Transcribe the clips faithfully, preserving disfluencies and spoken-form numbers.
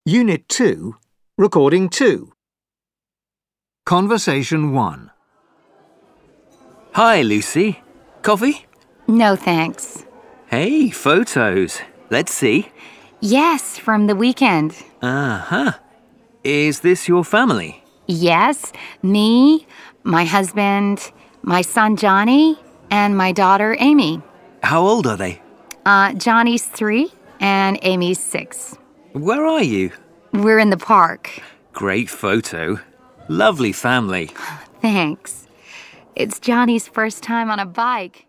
Unit two, Recording two. Conversation one. Hi, Lucy. Coffee? No, thanks. Hey, photos. Let's see. Yes, from the weekend. Uh-huh. Is this your family? Yes, me, my husband, my son Johnny, and my daughter Amy. How old are they? Uh, Johnny's three and Amy's six. Where are you? We're in the park. Great photo. Lovely family. Thanks. It's Johnny's first time on a bike.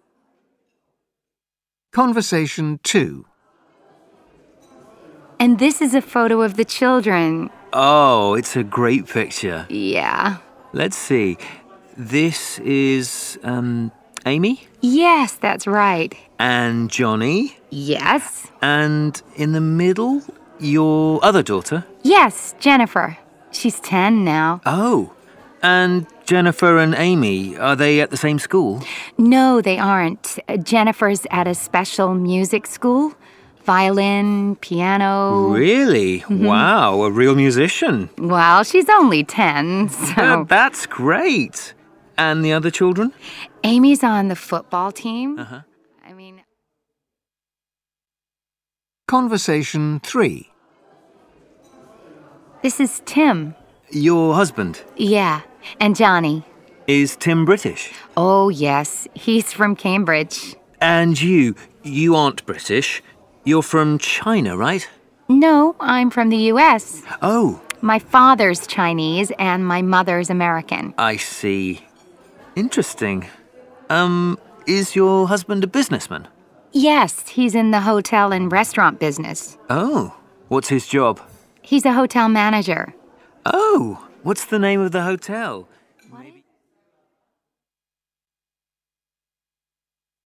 Conversation two. And this is a photo of the children. Oh, it's a great picture. Yeah. Let's see. This is, um, Amy? Yes, that's right. And Johnny? Yes. And in the middle, your other daughter? Yes, Jennifer. She's ten now. Oh. And Jennifer and Amy, are they at the same school? No, they aren't. Jennifer's at a special music school. Violin, piano. Really? Mm-hmm. Wow, a real musician. Well, she's only ten, so... Uh, that's great. And the other children? Amy's on the football team. Uh-huh. I mean... Conversation three. This is Tim. Your husband? Yeah, and Johnny. Is Tim British? Oh, yes. He's from Cambridge. And you, you aren't British. You're from China, right? No, I'm from the U S. Oh. My father's Chinese and my mother's American. I see. Interesting. Um, is your husband a businessman? Yes, he's in the hotel and restaurant business. Oh. What's his job? He's a hotel manager. Oh. What's the name of the hotel? Maybe...